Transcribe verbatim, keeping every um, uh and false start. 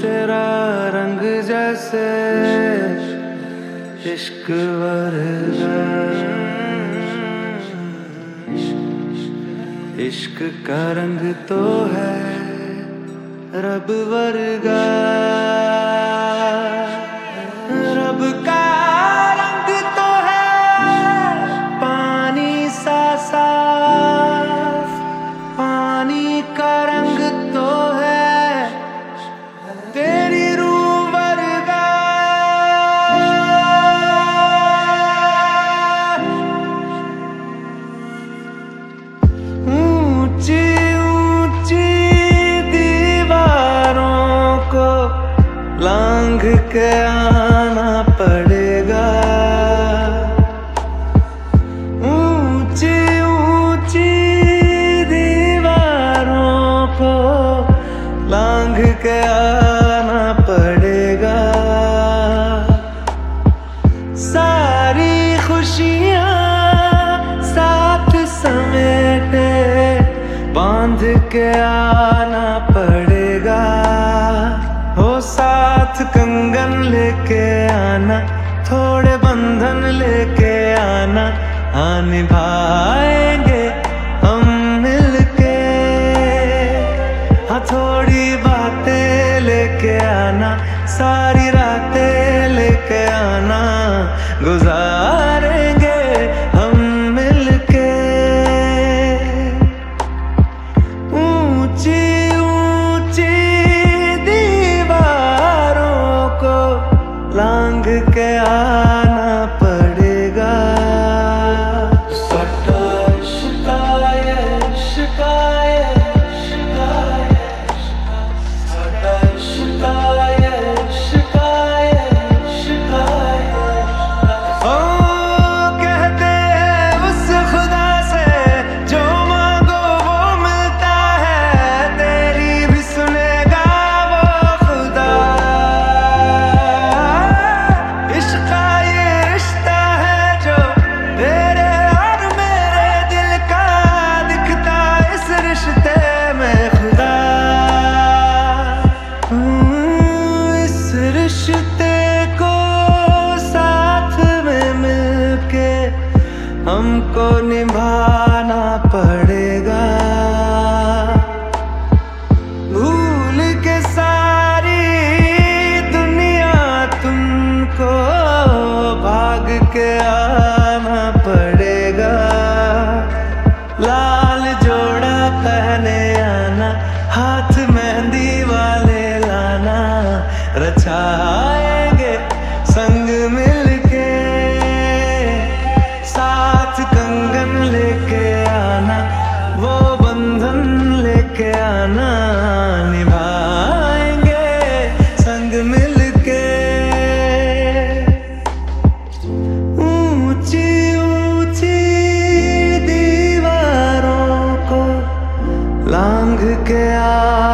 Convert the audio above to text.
तेरा रंग जैसे इश्क वर्गा, इश्क का रंग तो है रब वर्गा। रब का रंग तो है पानी सा साफ, पानी का रंग तो है तेरी रूह वर्गा। ऊंची ऊंची दीवारों को लांघ के आना पड़ेगा, ऊंची ऊंची दीवारों को लांघ के आना पड़ेगा। सारी खुशियां साथ समेटे बांध के आना पड़ेगा। हो साथ कंगन लेके आना, थोड़े बंधन लेके आना, हाँ निभाएंगे हम मिलके। हाँ थोड़ी बातें लेके आना, सारी रातें लेके आना, गुजारेंगे हम मिलके। ऊंची ऊंची दीवारों को लांघ के आना पड़ेगा। सटा शिकायत शिकायत शिकायत, सटा शिकायत शिकायत शिकायत। ओ कहते हैं उस खुदा से जो मांगो वो मिलता है, तेरी भी सुनेगा वो खुदा। इश्क का ये रिश्ता है जो तेरे और मेरे दिल का, दिखता इस रिश्ते में खुदा। हम्म, इस रिश्ते को साथ में मिलके हमको निभाना पड़ेगा। भूल के सारी दुनिया तुमको भाग के आना पड़ेगा। लाल जोड़ा पहने आना, हाथ मेहंदी वाले लाना, रचाएंगे संग मिलके। साथ कंगन लेके आना, वो बंधन लेके आना, निभाएंगे संग मिलके। ऊंची ऊंची दीवारों को लांघ के आ